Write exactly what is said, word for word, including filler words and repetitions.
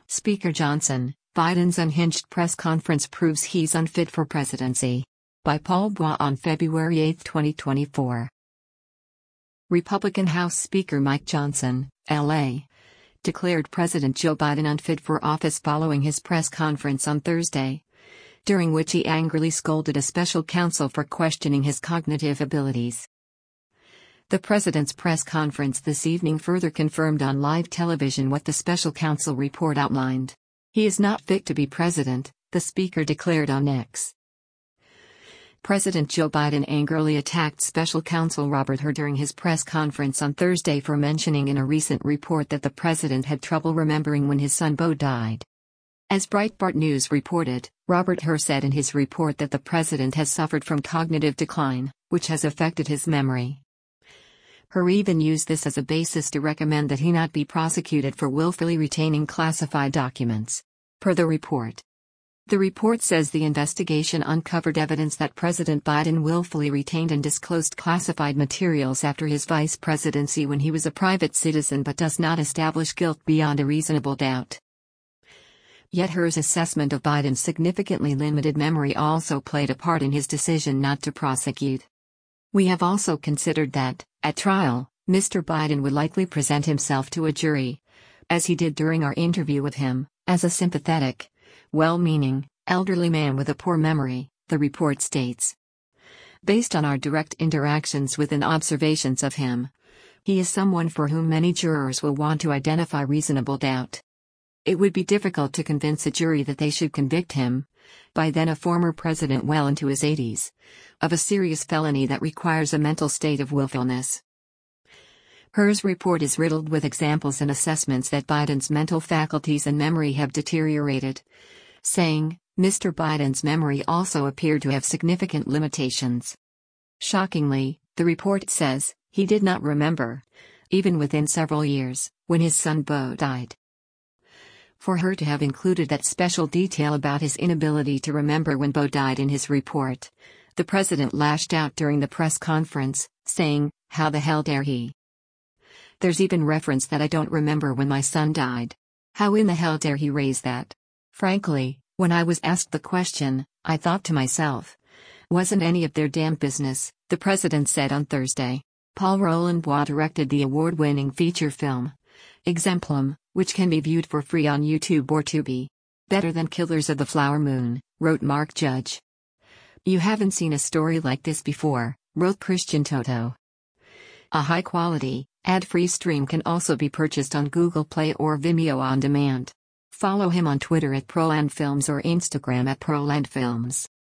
Speaker Johnson, Biden's unhinged press conference proves he's unfit for presidency. By Paul Bois on February eighth, twenty twenty-four. Republican House Speaker Mike Johnson, L A, declared President Joe Biden unfit for office following his press conference on Thursday, during which he angrily scolded a special counsel for questioning his cognitive abilities. The president's press conference this evening further confirmed on live television what the special counsel report outlined. He is not fit to be president, the speaker declared on X. President Joe Biden angrily attacked special counsel Robert Hur during his press conference on Thursday for mentioning in a recent report that the president had trouble remembering when his son Beau died. As Breitbart News reported, Robert Hur said in his report that the president has suffered from cognitive decline, which has affected his memory. Hur even used this as a basis to recommend that he not be prosecuted for willfully retaining classified documents. Per the report. The report says the investigation uncovered evidence that President Biden willfully retained and disclosed classified materials after his vice presidency when he was a private citizen, but does not establish guilt beyond a reasonable doubt. Yet Hur's assessment of Biden's significantly limited memory also played a part in his decision not to prosecute. We have also considered that, at trial, Mister Biden would likely present himself to a jury, as he did during our interview with him, as a sympathetic, well-meaning, elderly man with a poor memory, the report states. Based on our direct interactions with and observations of him, he is someone for whom many jurors will want to identify reasonable doubt. It would be difficult to convince a jury that they should convict him, by then a former president well into his eighties, of a serious felony that requires a mental state of willfulness. Hur's report is riddled with examples and assessments that Biden's mental faculties and memory have deteriorated, saying, Mister Biden's memory also appeared to have significant limitations. Shockingly, the report says, he did not remember, even within several years, when his son Beau died. For Hur to have included that special detail about his inability to remember when Beau died in his report, the president lashed out during the press conference, saying, how the hell dare he? There's even reference that I don't remember when my son died. How in the hell dare he raise that? Frankly, when I was asked the question, I thought to myself, wasn't any of their damn business, the president said on Thursday. Paul Roland Bois directed the award-winning feature film, Exemplum, which can be viewed for free on YouTube or Tubi. Better than Killers of the Flower Moon, wrote Mark Judge. You haven't seen a story like this before, wrote Christian Toto. A high-quality, ad-free stream can also be purchased on Google Play or Vimeo on demand. Follow him on Twitter at ProlandFilms or Instagram at ProlandFilms.